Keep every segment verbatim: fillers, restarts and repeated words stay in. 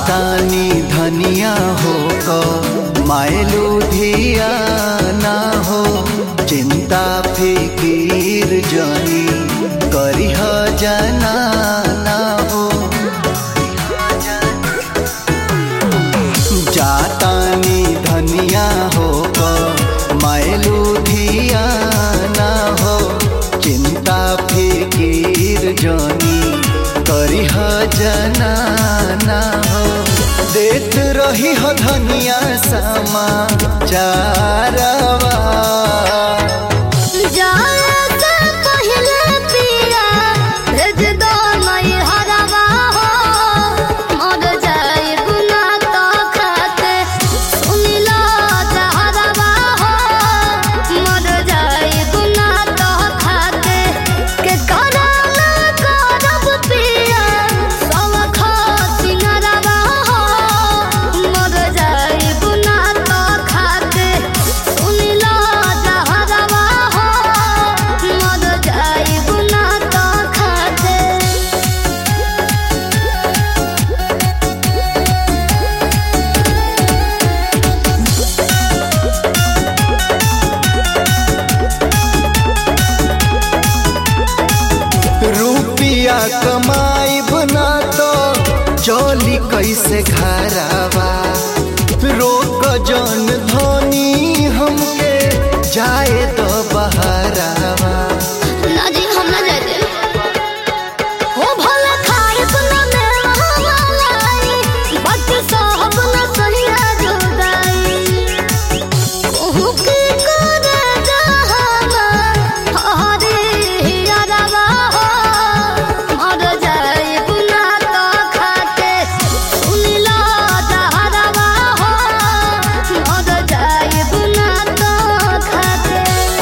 जातानी धनिया हो क मायलू धिया ना हो चिंता फिकीर जनी करिह जना ना हो। जातानी धनिया हो क मायलू धिया ना हो चिंता फिकीर जनी करिह जना ना हो। देत रही हो धनिया समाचारवा रुपिया कमाई बना तो चोली कैसे घरावा। रोक जन धोनी हमके जाए तो बहरावा। ना जी हम ना जाते हो भला खाए सुना मेरा मलाई बट साहब ना सहिया जुदाई कहूँ की करे जहाना हरे हियारवा मर जाए बुना तो खाते सुनिला जहरवा मर जाए बुना तो खाते।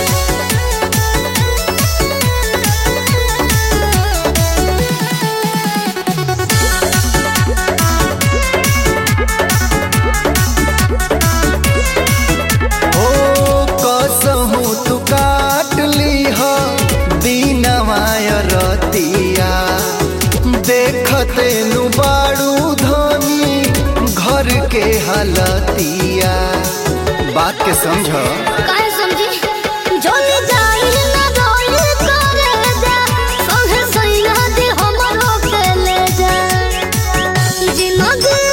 ओ कसहू तू काट लीह दीनवा रतिया देखते नु बाड़ू धनी घर के हालतिया। बात के समझ काहे समझी जोली जाई ना रोई करे जा संगे सैया दे हमरो के ले जा जिंदगी